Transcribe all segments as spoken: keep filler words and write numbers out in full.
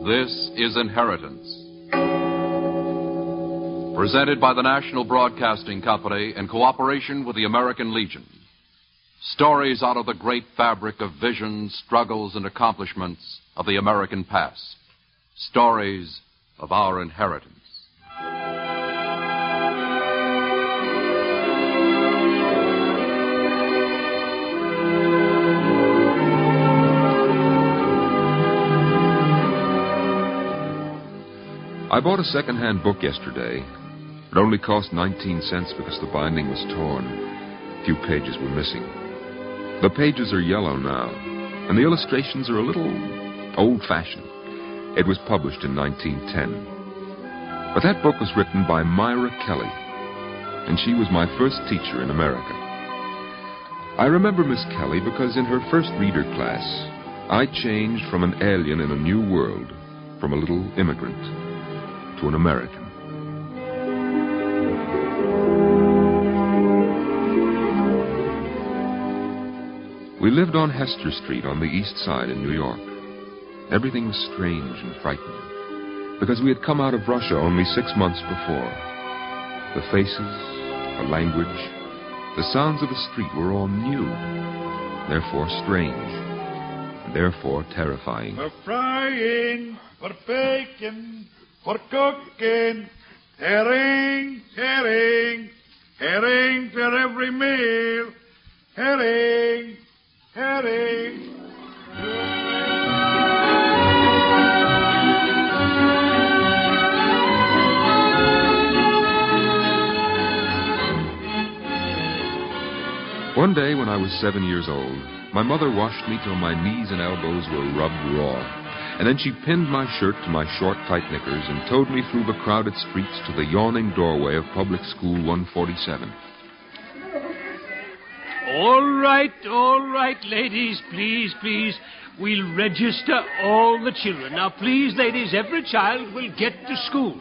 This is Inheritance. Presented by the National Broadcasting Company in cooperation with the American Legion. Stories out of the great fabric of visions, struggles, and accomplishments of the American past. Stories of our inheritance. I bought a second-hand book yesterday. It only cost nineteen cents because the binding was torn. A few pages were missing. The pages are yellow now, and the illustrations are a little old-fashioned. It was published in nineteen ten. But that book was written by Myra Kelly, and she was my first teacher in America. I remember Miss Kelly because in her first reader class, I changed from an alien in a new world, from a little immigrant to an American. We lived on Hester Street on the east side in New York. Everything was strange and frightening because we had come out of Russia only six months before. The faces, the language, the sounds of the street were all new, therefore strange, and therefore terrifying. For frying, for baking, for cooking, herring, herring, herring for every meal, herring, herring. One day when I was seven years old, my mother washed me till my knees and elbows were rubbed raw. And then she pinned my shirt to my short, tight knickers and towed me through the crowded streets to the yawning doorway of Public School one forty-seven. All right, all right, ladies, please, please. We'll register all the children. Now, please, ladies, every child will get to school.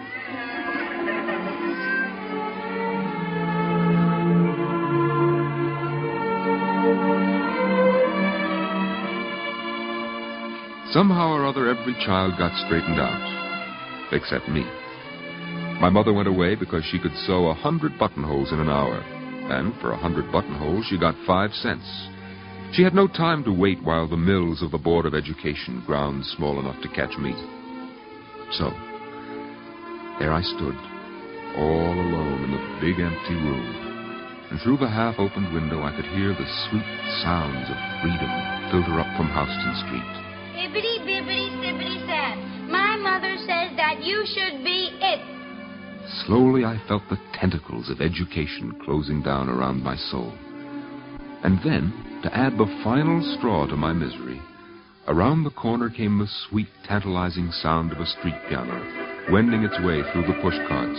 Somehow or other, every child got straightened out, except me. My mother went away because she could sew a hundred buttonholes in an hour, and for a hundred buttonholes she got five cents. She had no time to wait while the mills of the Board of Education ground small enough to catch me. So, there I stood, all alone in the big empty room, and through the half-opened window I could hear the sweet sounds of freedom filter up from Houston Street. Bibbidi, bibbidi, sibbidi, sad. My mother says that you should be it. Slowly I felt the tentacles of education closing down around my soul. And then, to add the final straw to my misery, around the corner came the sweet, tantalizing sound of a street piano, wending its way through the pushcarts.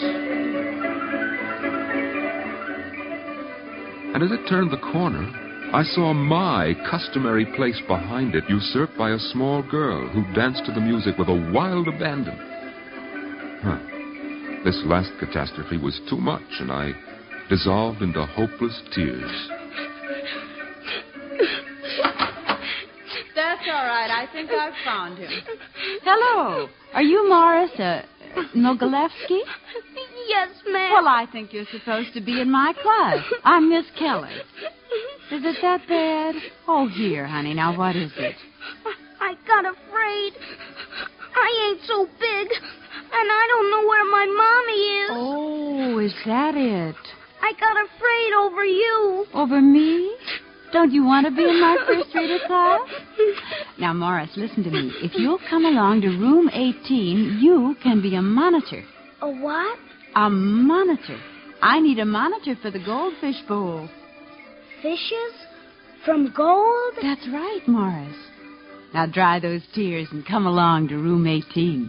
And as it turned the corner, I saw my customary place behind it usurped by a small girl who danced to the music with a wild abandon. Huh. This last catastrophe was too much, and I dissolved into hopeless tears. That's all right. I think I've found him. Hello. Are you Morris uh, Nogolevsky? Yes, ma'am. Well, I think you're supposed to be in my class. I'm Miss Kelly. Is it that bad? Oh, here, honey. Now, what is it? I got afraid. I ain't so big, and I don't know where my mommy is. Oh, is that it? I got afraid over you. Over me? Don't you want to be in my first reader class? Now, Morris, listen to me. If you'll come along to room eighteen, you can be a monitor. A what? A monitor. I need a monitor for the goldfish bowl. Fishes? From gold? That's right, Morris. Now dry those tears and come along to room eighteen.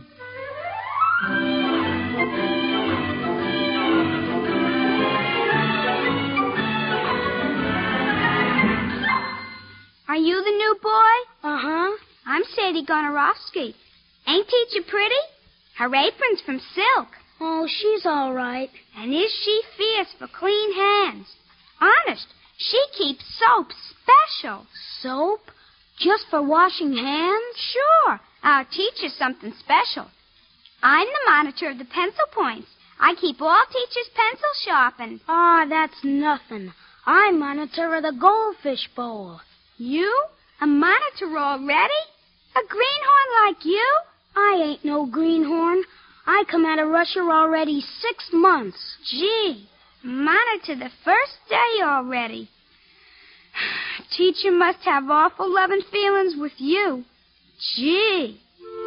Are you the new boy? Uh-huh. I'm Sadie Gonorowski. Ain't teacher pretty? Her apron's from silk. Oh, she's all right. And is she fierce for clean hands? Honest, she keeps soap special. Soap? Just for washing hands? Sure. I'll teach you something special. I'm the monitor of the pencil points. I keep all teachers' pencils sharpened. Ah, oh, that's nothing. I'm monitor of the goldfish bowl. You? A monitor already? A greenhorn like you? I ain't no greenhorn. I come out of Russia already six months. Gee, monitor the first day already. Teacher must have awful loving feelings with you. Gee.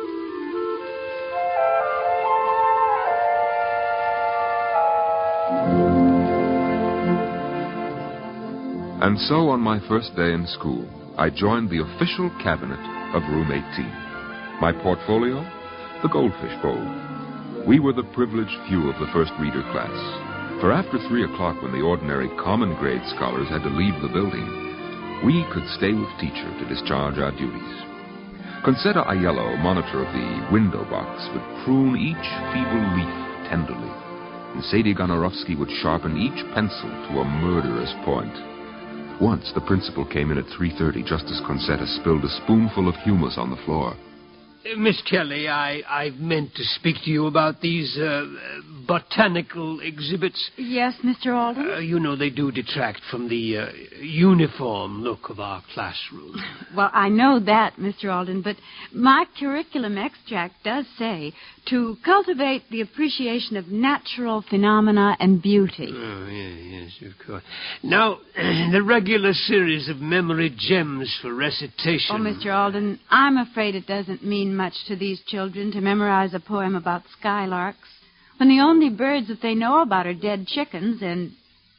And so on my first day in school, I joined the official cabinet of Room eighteen. My portfolio? The Goldfish Bowl. We were the privileged few of the first reader class. For after three o'clock, when the ordinary common grade scholars had to leave the building, we could stay with teacher to discharge our duties. Concetta Aiello, monitor of the window box, would prune each feeble leaf tenderly, and Sadie Gonorowski would sharpen each pencil to a murderous point. Once the principal came in at three thirty just as Concetta spilled a spoonful of humus on the floor. Uh, Miss Kelly, I, I meant to speak to you about these uh, botanical exhibits. Yes, Mister Alden? Uh, you know, they do detract from the uh, uniform look of our classroom. Well, I know that, Mister Alden, but my curriculum extract does say to cultivate the appreciation of natural phenomena and beauty. Oh, yes, yes, of course. Now, the regular series of memory gems for recitation. Oh, Mister Alden, I'm afraid it doesn't mean much to these children to memorize a poem about skylarks when the only birds that they know about are dead chickens and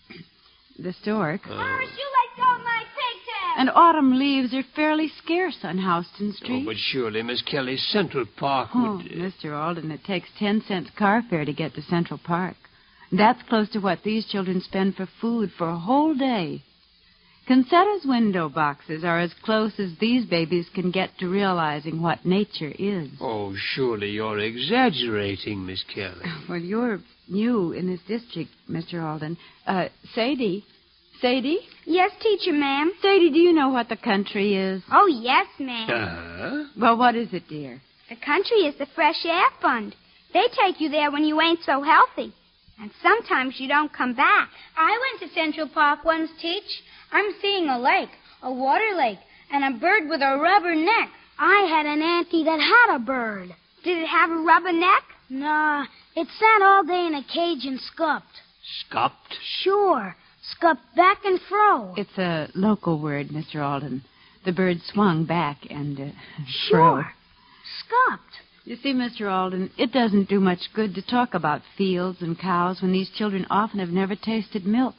the stork. Oh. First, you let go of my pigtail. And autumn leaves are fairly scarce on Houston Street. Oh, but surely, Miss Kelly, Central Park Oh, would... Mister Alden, it takes ten cents car fare to get to Central Park. That's close to what these children spend for food for a whole day. Concetta's window boxes are as close as these babies can get to realizing what nature is. Oh, surely you're exaggerating, Miss Kelly. Well, you're new in this district, Mister Alden. Uh, Sadie? Sadie? Yes, teacher, ma'am. Sadie, do you know what the country is? Oh, yes, ma'am. Uh-huh. Well, what is it, dear? The country is the fresh air fund. They take you there when you ain't so healthy. And sometimes you don't come back. I went to Central Park once, Teach. I'm seeing a lake, a water lake, and a bird with a rubber neck. I had an auntie that had a bird. Did it have a rubber neck? Nah, it sat all day in a cage and scupped. Scupped? Sure, scupped back and fro. It's a local word, Mister Alden. The bird swung back and uh, Sure, fro. scupped. You see, Mister Alden, it doesn't do much good to talk about fields and cows when these children often have never tasted milk.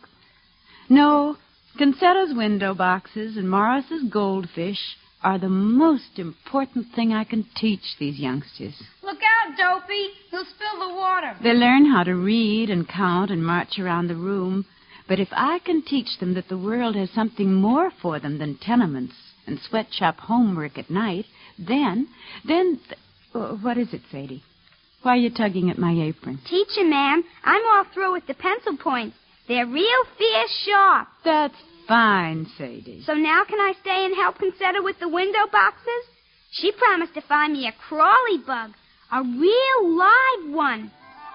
No, Concetta's window boxes and Morris's goldfish are the most important thing I can teach these youngsters. Look out, Dopey. You'll spill the water. They learn how to read and count and march around the room. But if I can teach them that the world has something more for them than tenements and sweatshop homework at night, then, then... Th- uh, what is it, Sadie? Why are you tugging at my apron? Teacher, ma'am, I'm all through with the pencil points. They're real fierce sharp. That's fine, Sadie. So now can I stay and help Concetta with the window boxes? She promised to find me a crawly bug, a real live one.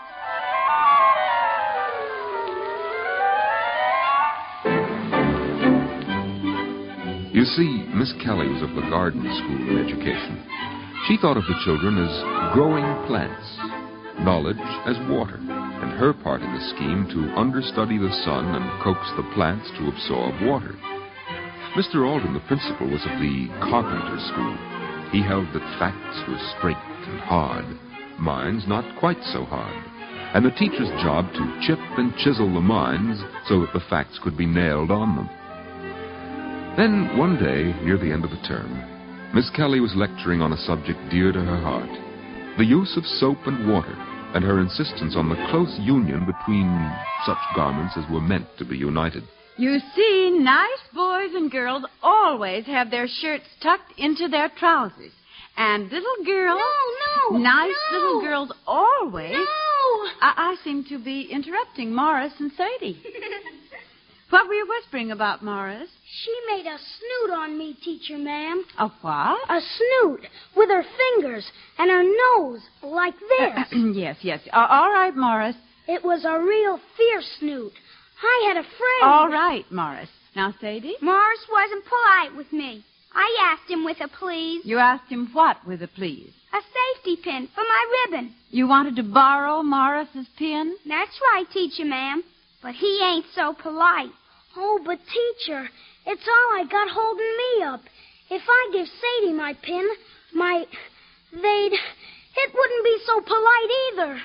You see, Miss Kelly was of the garden school in education. She thought of the children as growing plants, knowledge as water, and her part in the scheme to understudy the sun and coax the plants to absorb water. Mister Alden, the principal, was of the carpenter school. He held that facts were straight and hard, minds not quite so hard, and the teacher's job to chip and chisel the minds so that the facts could be nailed on them. Then, one day, near the end of the term, Miss Kelly was lecturing on a subject dear to her heart, the use of soap and water, and her insistence on the close union between such garments as were meant to be united. You see, nice boys and girls always have their shirts tucked into their trousers. And little girls... No, no, Nice no. little girls always... No. I, I seem to be interrupting Morris and Sadie. What were you whispering about, Morris? She made a snoot on me, teacher, ma'am. A what? A snoot with her fingers and her nose like this. yes, yes. Uh, all right, Morris. It was a real fierce snoot. I had a friend. All right, Morris. Now, Sadie? Morris wasn't polite with me. I asked him with a please. You asked him what with a please? A safety pin for my ribbon. You wanted to borrow Morris's pin? That's right, teacher, ma'am. But he ain't so polite. Oh, but teacher, it's all I got holding me up. If I give Sadie my pin, my... they'd... it wouldn't be so polite either.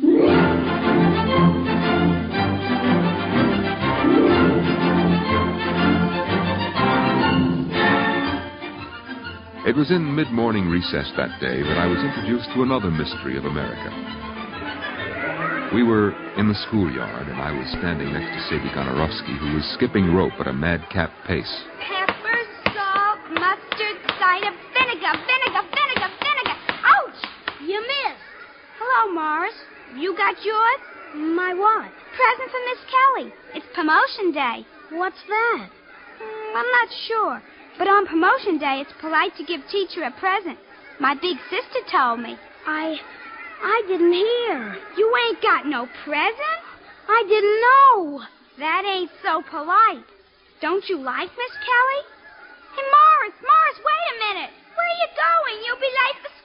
It was in mid-morning recess that day that I was introduced to another mystery of America. We were in the schoolyard, and I was standing next to Sadie Gonorowski, who was skipping rope at a madcap pace. Pepper, salt, mustard, cider, vinegar, vinegar, vinegar, vinegar. Ouch! You missed. Hello, Morris. You got yours? My what? Present for Miss Kelly. It's promotion day. What's that? Mm, I'm not sure. But on promotion day, it's polite to give teacher a present. My big sister told me. I... I didn't hear. You ain't got no present? I didn't know. That ain't so polite. Don't you like Miss Kelly? Hey, Morris, Morris, wait a minute. Where are you going? You'll be late for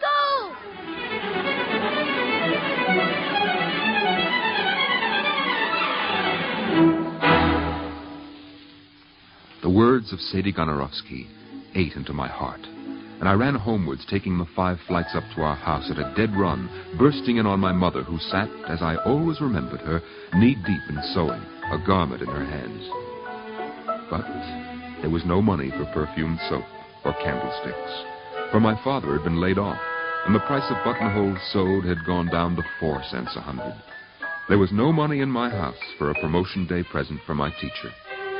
school. The words of Sadie Gonorowski ate into my heart, and I ran homewards, taking the five flights up to our house at a dead run, bursting in on my mother, who sat, as I always remembered her, knee-deep in sewing, a garment in her hands. But there was no money for perfumed soap or candlesticks, for my father had been laid off, and the price of buttonholes sewed had gone down to four cents a hundred. There was no money in my house for a promotion day present for my teacher.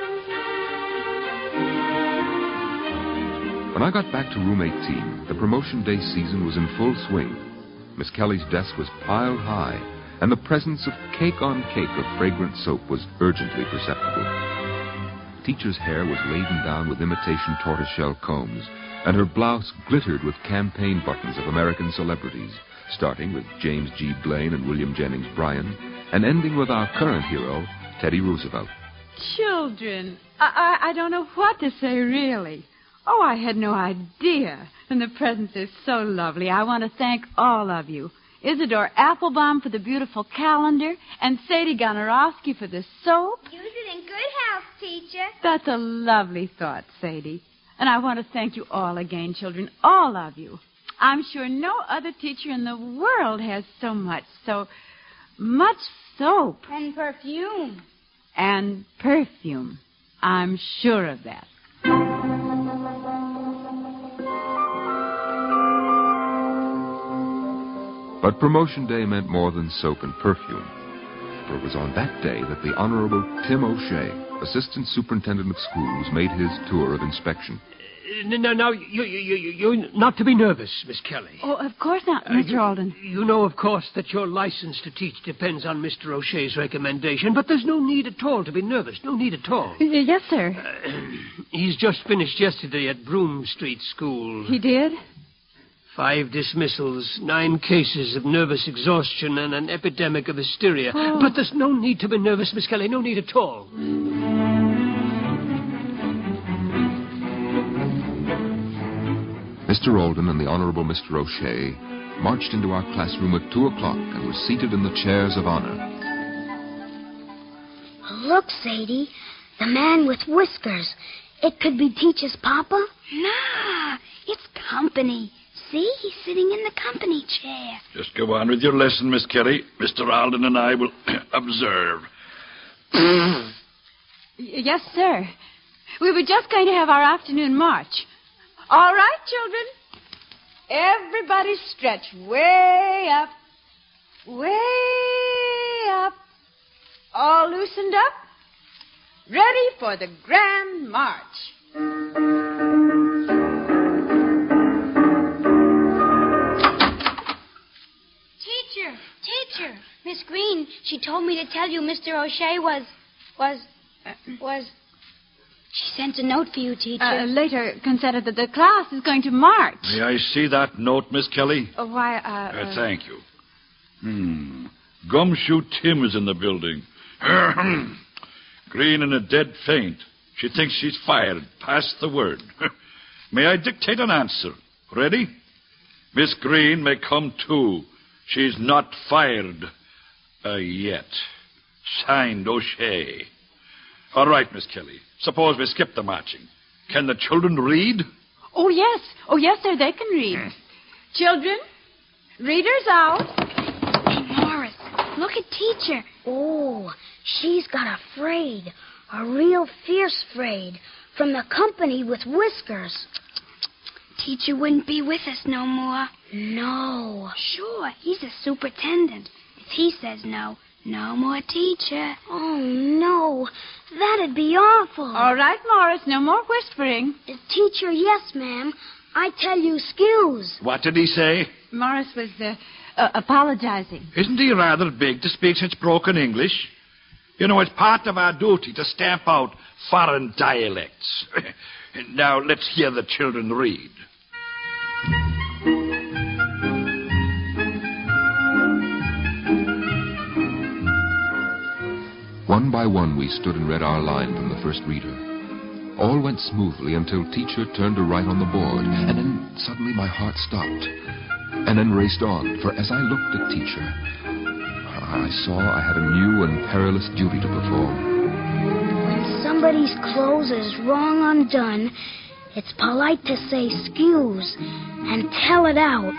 When I got back to room eighteen, the promotion day season was in full swing. Miss Kelly's desk was piled high, and the presence of cake on cake of fragrant soap was urgently perceptible. Teacher's hair was laden down with imitation tortoiseshell combs, and her blouse glittered with campaign buttons of American celebrities, starting with James G. Blaine and William Jennings Bryan, and ending with our current hero, Teddy Roosevelt. Children, I, I, I don't know what to say, really. Oh, I had no idea. And the presents are so lovely. I want to thank all of you. Isidore Applebaum for the beautiful calendar, and Sadie Gonorowski for the soap. Use it in good health, teacher. That's a lovely thought, Sadie. And I want to thank you all again, children, all of you. I'm sure no other teacher in the world has so much, so much soap. And perfume. And perfume. I'm sure of that. But promotion day meant more than soap and perfume. For it was on that day that the Honorable Tim O'Shea, Assistant Superintendent of Schools, made his tour of inspection. Uh, now, now you, you, you, you're not to be nervous, Miss Kelly. Oh, of course not, Uh, Mister you, Alden. You know, of course, that your license to teach depends on Mister O'Shea's recommendation, but there's no need at all to be nervous. No need at all. Y- Yes, sir. Uh, he's just finished yesterday at Broome Street School. He did? Five dismissals, nine cases of nervous exhaustion, and an epidemic of hysteria. Oh. But there's no need to be nervous, Miss Kelly. No need at all. Mister Alden and the Honorable Mister O'Shea marched into our classroom at two o'clock and were seated in the chairs of honor. Look, Sadie, the man with whiskers. It could be Teacher's papa. Nah, it's company. See, he's sitting in the company chair. Just go on with your lesson, Miss Kelly. Mister Alden and I will observe. Y- Yes, sir. We were just going to have our afternoon march. All right, children. Everybody stretch way up. Way up. All loosened up. Ready for the grand march. Teacher, teacher. Miss Green, she told me to tell you Mister O'Shea was... was... Uh, Was... She sent a note for you, teacher. Uh, later, Concetta, that the class is going to march. May I see that note, Miss Kelly? Uh, why, uh... Uh, uh thank you. Hmm. Gumshoe Tim is in the building. Green in a dead faint. She thinks she's fired. Pass the word. May I dictate an answer? Ready? Miss Green may come too. She's not fired uh, yet. Signed, O'Shea. All right, Miss Kelly. Suppose we skip the marching. Can the children read? Oh, yes. Oh, yes, sir, they can read. Hmm. Children, readers out. Hey, Morris, look at teacher. Oh, she's got a Fraid. A real fierce Fraid. From the company with whiskers. Teacher wouldn't be with us no more. No. Sure, he's a superintendent. If he says no, no more teacher. Oh, no. That'd be awful. All right, Morris, no more whispering. Uh, teacher, yes, ma'am. I tell you, excuse. What did he say? Morris was uh, uh, apologizing. Isn't he rather big to speak such broken English? You know, it's part of our duty to stamp out foreign dialects. Now, let's hear the children read. One by one, we stood and read our line from the first reader. All went smoothly until teacher turned to write on the board, and then suddenly my heart stopped, and then raced on, for as I looked at teacher, I saw I had a new and perilous duty to perform. When somebody's clothes is wrong undone, it's polite to say excuse and tell it out.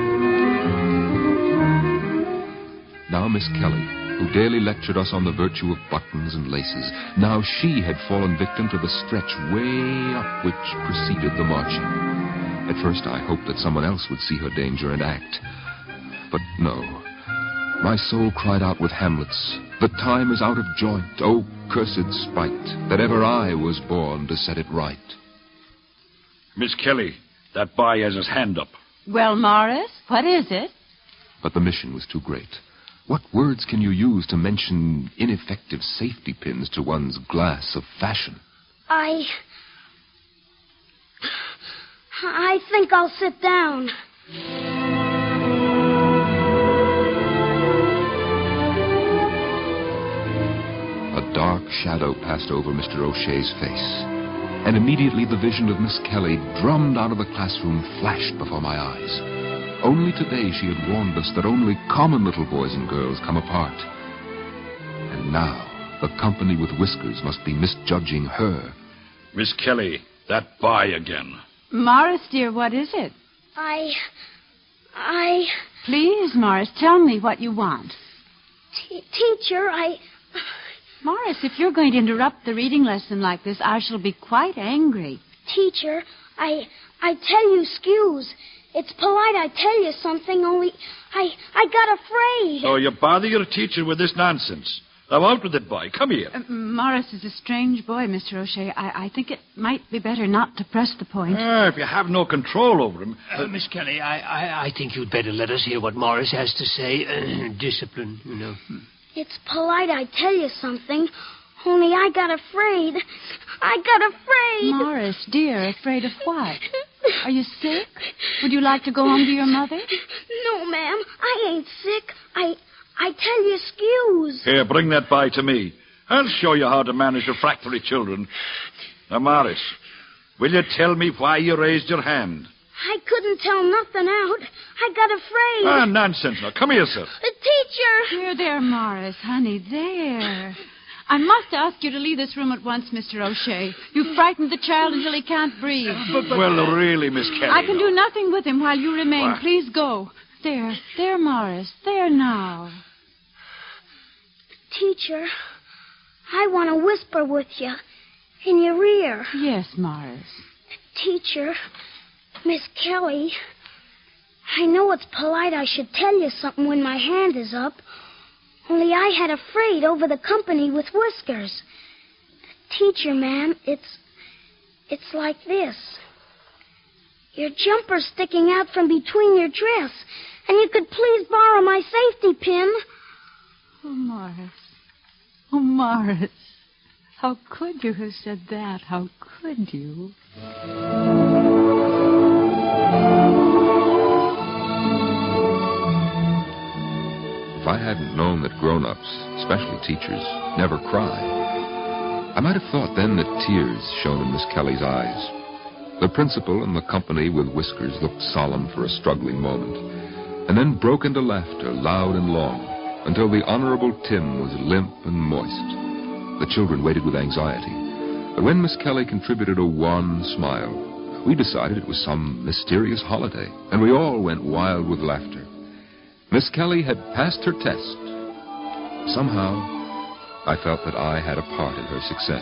Now Miss Kelly, who daily lectured us on the virtue of buttons and laces, now she had fallen victim to the stretch way up which preceded the marching. At first I hoped that someone else would see her danger and act. But no. My soul cried out with Hamlet's, "The time is out of joint, oh cursed spite, that ever I was born to set it right." Miss Kelly, that boy has his hand up. Well, Morris, what is it? But the mission was too great. What words can you use to mention ineffective safety pins to one's glass of fashion? I... I think I'll sit down. A dark shadow passed over Mister O'Shea's face, and immediately the vision of Miss Kelly, drummed out of the classroom, flashed before my eyes. Only today she had warned us that only common little boys and girls come apart. And now the company with whiskers must be misjudging her. Miss Kelly, that boy again. Morris, dear, what is it? I... I... Please, Morris, tell me what you want. T- teacher, I... Morris, if you're going to interrupt the reading lesson like this, I shall be quite angry. Teacher, I... I tell you, excuse. It's polite I tell you something, only I I got afraid. So you bother your teacher with this nonsense. Now out with it, boy. Come here. Uh, Morris is a strange boy, Mister O'Shea. I, I think it might be better not to press the point. Ah, if you have no control over him... Uh, Miss Kelly, I, I, I think you'd better let us hear what Morris has to say. Uh, discipline, you know. It's polite I tell you something, only I got afraid. I got afraid. Morris, dear, afraid of what? Are you sick? Would you like to go home to your mother? No, ma'am. I ain't sick. I I tell you, excuse. Here, bring that boy to me. I'll show you how to manage refractory children. Now, Morris, will you tell me why you raised your hand? I couldn't tell nothing out. I got afraid. Ah, nonsense. Now, come here, sir. The teacher. Here, there, Morris, honey, there. I must ask you to leave this room at once, Mister O'Shea. You've frightened the child until he can't breathe. But, but, well, really, Miss Kelly. I can do nothing with him while you remain. What? Please go. There, there, Morris. There now. Teacher, I want to whisper with you in your ear. Yes, Morris. Teacher, Miss Kelly, I know it's polite I should tell you something when my hand is up, only I had afraid over the company with whiskers. Teacher, ma'am, it's... it's like this. Your jumper's sticking out from between your dress, and you could please borrow my safety pin. Oh, Morris. Oh, Morris. How could you have said that? How could you? If I hadn't known that grown-ups, especially teachers, never cry, I might have thought then that tears shone in Miss Kelly's eyes. The principal and the company with whiskers looked solemn for a struggling moment, and then broke into laughter, loud and long, until the Honorable Tim was limp and moist. The children waited with anxiety. But when Miss Kelly contributed a wan smile, we decided it was some mysterious holiday, and we all went wild with laughter. Miss Kelly had passed her test. Somehow, I felt that I had a part in her success.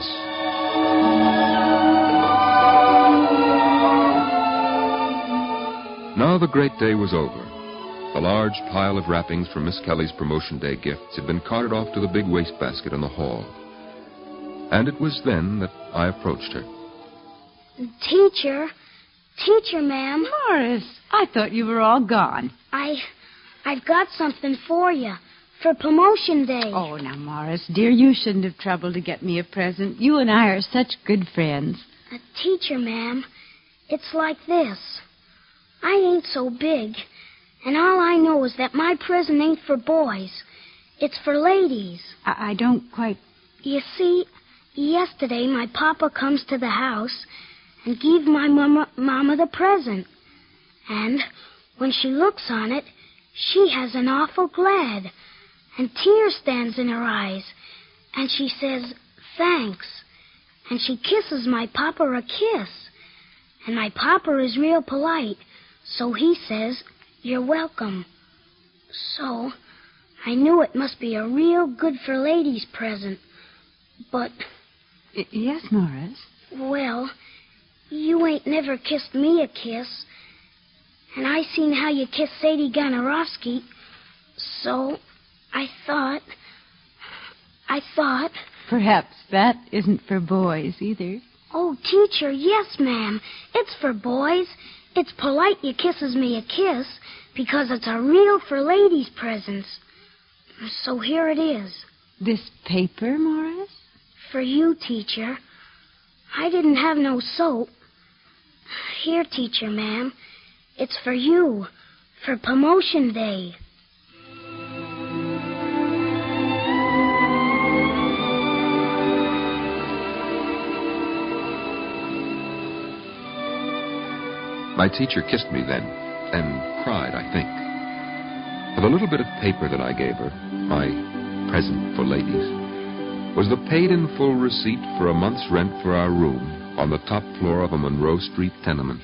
Now the great day was over. The large pile of wrappings from Miss Kelly's promotion day gifts had been carted off to the big wastebasket in the hall. And it was then that I approached her. Teacher, teacher, ma'am. Morris, I thought you were all gone. I, I've got something for you. For promotion day. Oh, now, Morris, dear, you shouldn't have troubled to get me a present. You and I are such good friends. A teacher, ma'am, it's like this. I ain't so big, and all I know is that my present ain't for boys. It's for ladies. I, I don't quite... You see, yesterday my papa comes to the house and give my mama, mama the present. And when she looks on it, she has an awful glad. And tears stands in her eyes. And she says, thanks. And she kisses my papa a kiss. And my papa is real polite. So he says, you're welcome. So I knew it must be a real good for ladies present. But... Y- yes, Morris? Well, you ain't never kissed me a kiss. And I seen how you kissed Sadie Gonorowski. So... I thought, I thought... Perhaps that isn't for boys either. Oh, teacher, yes, ma'am. It's for boys. It's polite you kisses me a kiss because it's a real for ladies presents. So here it is. This paper, Morris? For you, teacher. I didn't have no soap. Here, teacher, ma'am. It's for you. For promotion day. My teacher kissed me then, and cried, I think. For the little bit of paper that I gave her, my present for ladies, was the paid-in-full receipt for a month's rent for our room on the top floor of a Monroe Street tenement.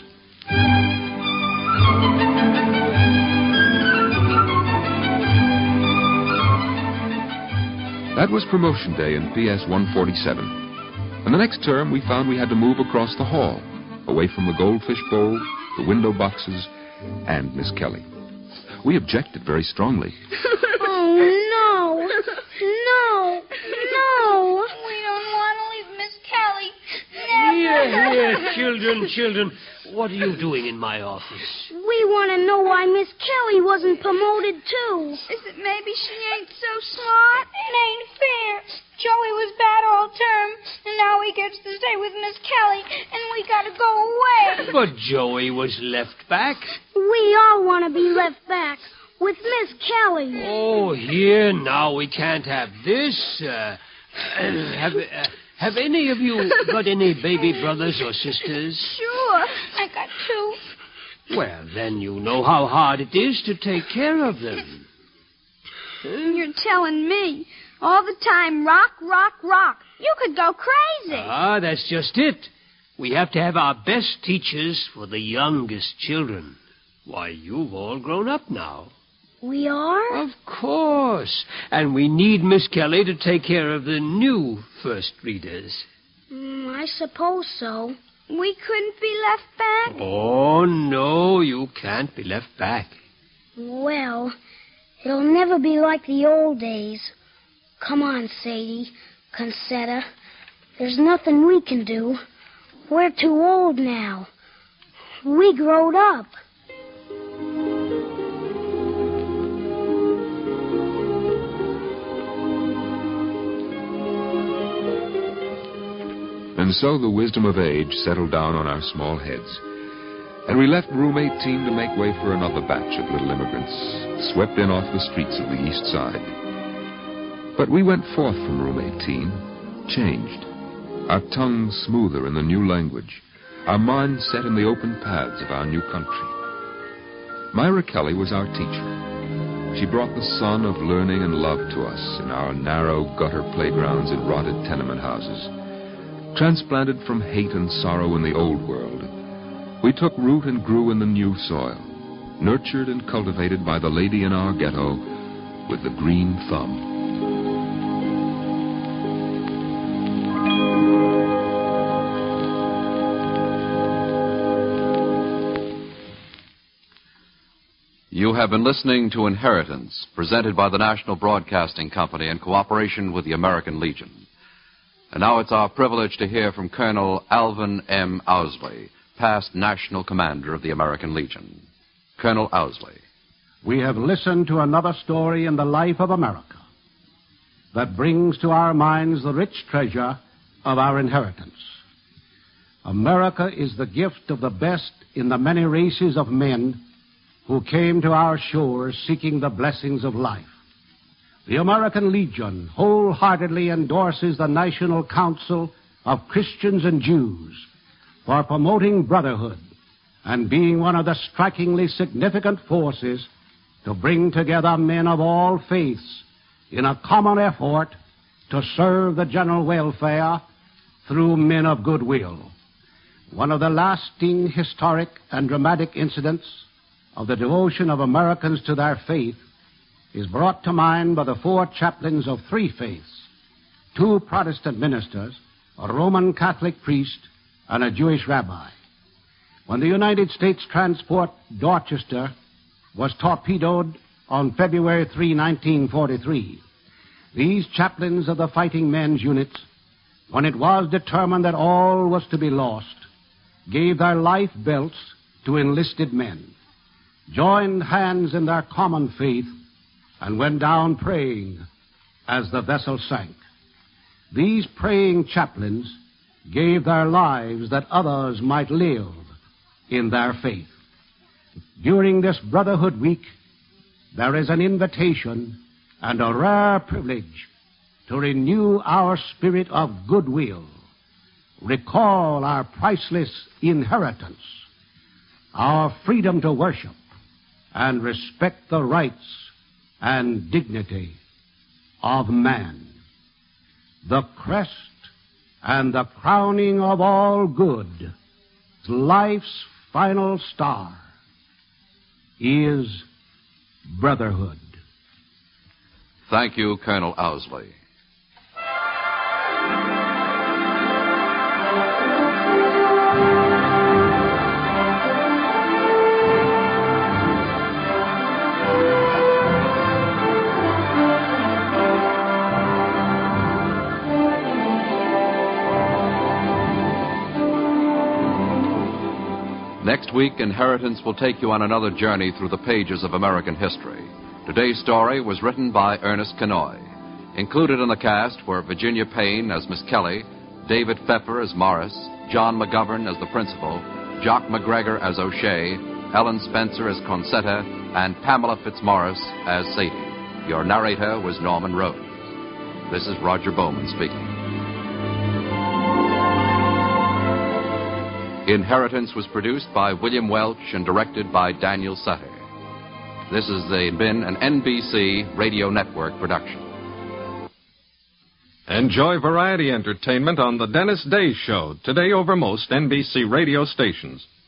That was promotion day in P S one forty-seven. And the next term, we found we had to move across the hall, away from the goldfish bowl, the window boxes, and Miss Kelly. We objected very strongly. Oh, no. No. No. We don't want to leave Miss Kelly. Never. Here, here, children, children. What are you doing in my office? We want to know why Miss Kelly wasn't promoted, too. Is it maybe she ain't so smart? It ain't fair. Joey was bad all term, and now he gets to stay with Miss Kelly, and we gotta go away. But Joey was left back. We all want to be left back with Miss Kelly. Oh, here, now we can't have this. Uh, have, uh, have any of you got any baby brothers or sisters? Sure. I got two. Well, then you know how hard it is to take care of them. Huh? You're telling me. All the time, rock, rock, rock. You could go crazy. Ah, that's just it. We have to have our best teachers for the youngest children. Why, you've all grown up now. We are? Of course. And we need Miss Kelly to take care of the new first readers. Mm, I suppose so. We couldn't be left back? Oh, no, you can't be left back. Well, it'll never be like the old days. Come on, Sadie, Concetta. There's nothing we can do. We're too old now. We growed up. And so the wisdom of age settled down on our small heads. And we left room eighteen to make way for another batch of little immigrants, swept in off the streets of the East Side. But we went forth from room eighteen, changed, our tongues smoother in the new language, our minds set in the open paths of our new country. Myra Kelly was our teacher. She brought the sun of learning and love to us in our narrow gutter playgrounds and rotted tenement houses. Transplanted from hate and sorrow in the old world, we took root and grew in the new soil, nurtured and cultivated by the lady in our ghetto with the green thumb. You have been listening to Inheritance, presented by the National Broadcasting Company in cooperation with the American Legion. And now it's our privilege to hear from Colonel Alvin M. Owsley, past National Commander of the American Legion. Colonel Owsley. We have listened to another story in the life of America that brings to our minds the rich treasure of our inheritance. America is the gift of the best in the many races of men who came to our shores seeking the blessings of life. The American Legion wholeheartedly endorses the National Council of Christians and Jews for promoting brotherhood and being one of the strikingly significant forces to bring together men of all faiths in a common effort to serve the general welfare through men of goodwill. One of the lasting, historic, and dramatic incidents of the devotion of Americans to their faith is brought to mind by the four chaplains of three faiths, two Protestant ministers, a Roman Catholic priest, and a Jewish rabbi. When the United States transport Dorchester was torpedoed on February third, nineteen forty-three, these chaplains of the fighting men's units, when it was determined that all was to be lost, gave their life belts to enlisted men, joined hands in their common faith, and went down praying as the vessel sank. These praying chaplains gave their lives that others might live in their faith. During this Brotherhood Week, there is an invitation and a rare privilege to renew our spirit of goodwill, recall our priceless inheritance, our freedom to worship, and respect the rights and dignity of man. The crest and the crowning of all good, life's final star, is brotherhood. Thank you, Colonel Owsley. Next week, Inheritance will take you on another journey through the pages of American history. Today's story was written by Ernest Kenoy. Included in the cast were Virginia Payne as Miss Kelly, David Pfeffer as Morris, John McGovern as the principal, Jock McGregor as O'Shea, Ellen Spencer as Concetta, and Pamela Fitzmaurice as Sadie. Your narrator was Norman Rose. This is Roger Bowman speaking. Inheritance was produced by William Welch and directed by Daniel Sutter. This has been an N B C Radio Network production. Enjoy variety entertainment on the Dennis Day Show, today over most N B C radio stations.